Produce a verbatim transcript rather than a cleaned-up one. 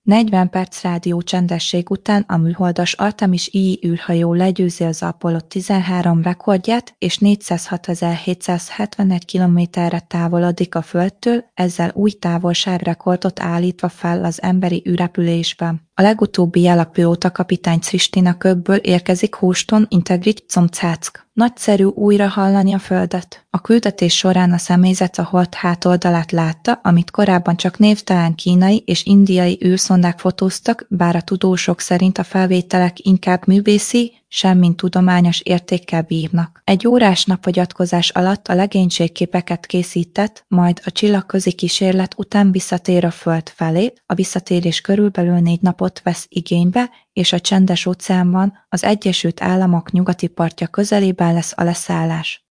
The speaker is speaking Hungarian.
negyven perc rádiócsendesség után a műholdas Artemis I űrhajó legyőzi az Apollo tizenhárom rekordját, és négyszázhatezer-hétszázhetvenegy kilométerre távolodik a Földtől, ezzel új távolságrekordot állítva fel az emberi űrrepülésben. A legutóbbi jel a pilótakapitány Cristina Köbből érkezik Houston Integrit Comcáck. Nagyszerű újra hallani a Földet. A küldetés során a személyzet a hold hátoldalát látta, amit korábban csak névtelen kínai és indiai űrszondák fotóztak, bár a tudósok szerint a felvételek inkább művészi, semmint tudományos értékkel bírnak. Egy órás napfogyatkozás alatt a legénység képeket készített, majd a csillagközi kísérlet után visszatér a Föld felé, a visszatérés körülbelül négy napot vesz igénybe, és a Csendes-óceánban, az Egyesült Államok nyugati partja közelében lesz a leszállás.